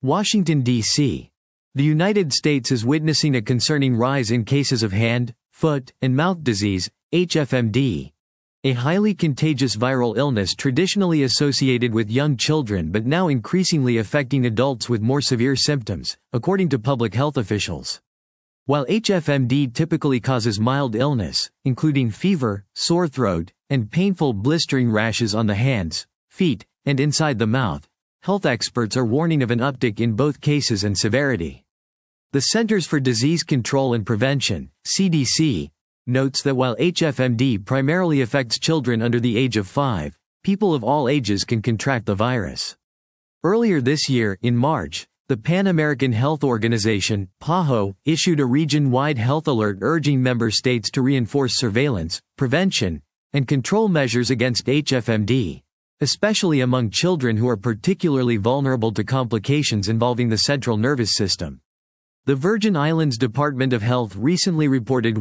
Washington, D.C. The United States is witnessing a concerning rise in cases of hand, foot, and mouth disease, HFMD, a highly contagious viral illness traditionally associated with young children but now increasingly affecting adults with more severe symptoms, according to public health officials. While HFMD typically causes mild illness, including fever, sore throat, and painful blistering rashes on the hands, feet, and inside the mouth, health experts are warning of an uptick in both cases and severity. The Centers for Disease Control and Prevention, CDC, notes that while HFMD primarily affects children under the age of 5, people of all ages can contract the virus. Earlier this year, in March, the Pan American Health Organization, PAHO, issued a region-wide health alert urging member states to reinforce surveillance, prevention, and control measures against HFMD, especially among children who are particularly vulnerable to complications involving the central nervous system. The Virgin Islands Department of Health recently reported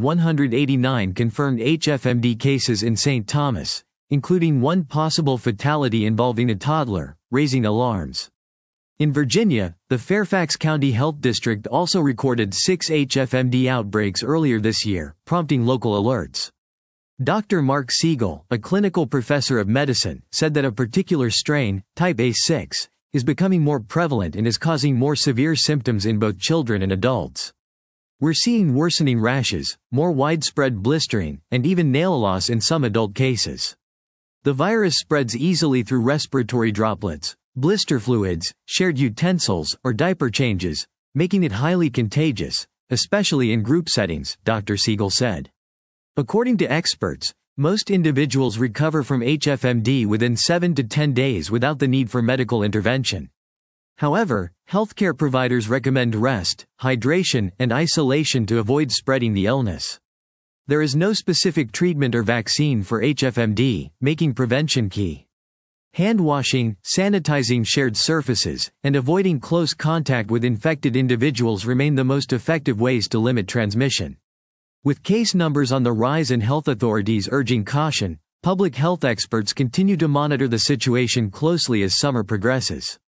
189 confirmed HFMD cases in St. Thomas, including one possible fatality involving a toddler, raising alarms. In Virginia, the Fairfax County Health District also recorded 6 HFMD outbreaks earlier this year, prompting local alerts. Dr. Mark Siegel, a clinical professor of medicine, said that a particular strain, type A6, is becoming more prevalent and is causing more severe symptoms in both children and adults. We're seeing worsening rashes, more widespread blistering, and even nail loss in some adult cases. The virus spreads easily through respiratory droplets, blister fluids, shared utensils, or diaper changes, making it highly contagious, especially in group settings, Dr. Siegel said. According to experts, most individuals recover from HFMD within 7 to 10 days without the need for medical intervention. However, healthcare providers recommend rest, hydration, and isolation to avoid spreading the illness. There is no specific treatment or vaccine for HFMD, making prevention key. Hand washing, sanitizing shared surfaces, and avoiding close contact with infected individuals remain the most effective ways to limit transmission. With case numbers on the rise and health authorities urging caution, public health experts continue to monitor the situation closely as summer progresses.